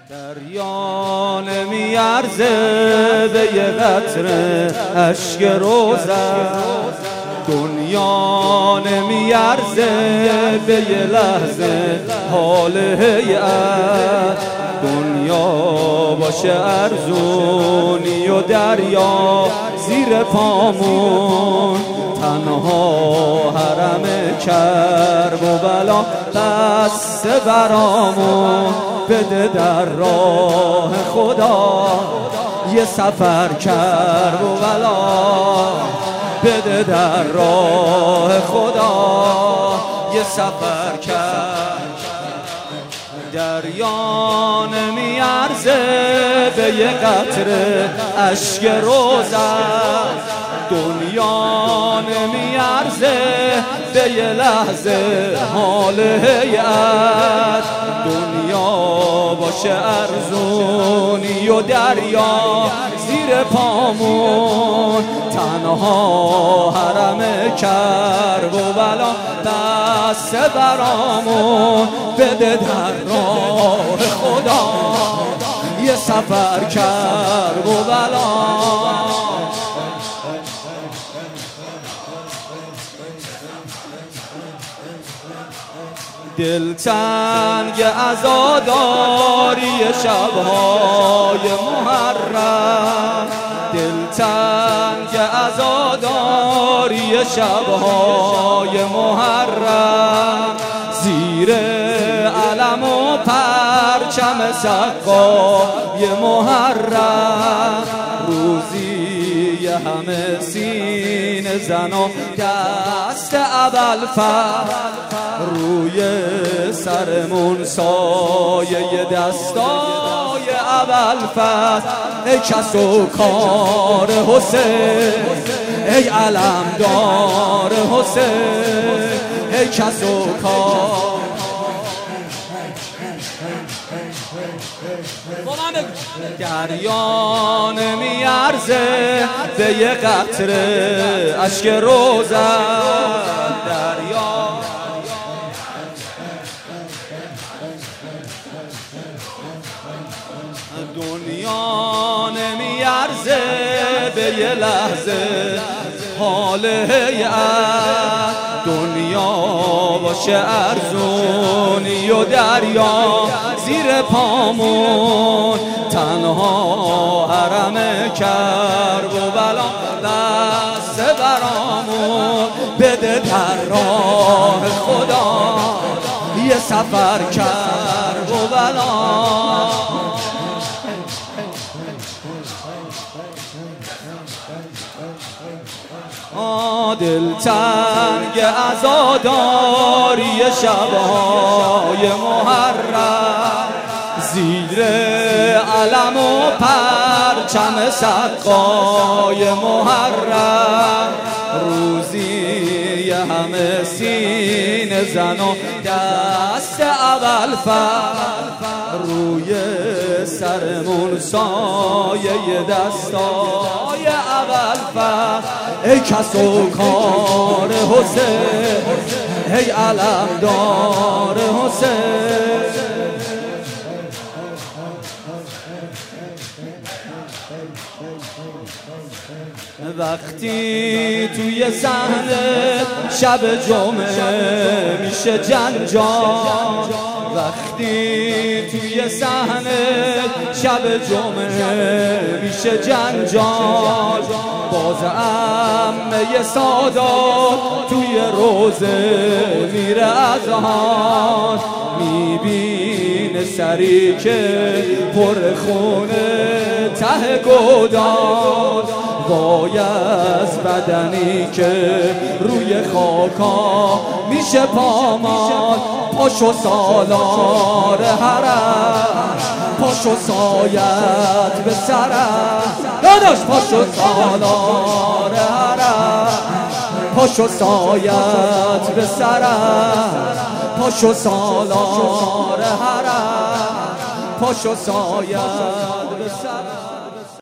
دریا نمیارزه به یه قطره اشک روزت، دنیا نمیارزه به یه لحظه حال هیئت. دنیا باشه ارزونی و دریا زیر پامون، تنها حرم کرب و بلا بسته برامون. بده در راه خدا یه سفر کرب و بلا، بده در راه خدا یه سفر کرب. دریا نمیارزه به یه قطره اشک روزت، دنیا نمیارزه به یه لحظه حال هیئت. دنیا باشه ارزونی و دریا زیر پامون، تنها حرم کرب و بلا دست برامون. بده در راه خدا یه سفر کرب و بلا. دلتنگ عزاداری شبهای محرم، دلتنگ عزاداری شبهای محرم. زیر علم و پرچم سقای محرم، روزی همه سینه زن و دست ابوالفضل. روی سرمون سایه دستای ابوالفضل. ای کس و کار حسین، ای علمدار حسین، ای کس و کار. دریا نمیارزه به یه قطره اشک روزت، دریا دنیا نمیارزه به یه لحظه حال هیئت. دنیا باشه ارزونی و دریا زیر پامون، تنها حرم کرب و بلا دست برامون. بده در راه خدا یه سفر کرب و بلا. دلتنگ عزاداری شبهای محرم، زیر علم و پرچم سقای محرم. روزی همه سینه زن و دست ابوالفضل. روی سرمون سایه دستای ابوالفضل. ای کس و کار حسین، ای علمدار حسین. وقتی توی صحنه شب جمعه میشه جنجال، وقتی توی صحنه شب جمعه میشه جنجال. باز عمه سادات توی روزه میره از حال، میبینه سری که پر خونه ته گودال. وای از بدنی که روی خاکا میشه پامال. پاشو سالار حرم، پاشو سایت به سرم. داداش پاشو سالار حرم، پاشو سایت به سرم. پاشو سالار حرم، پاشو سایت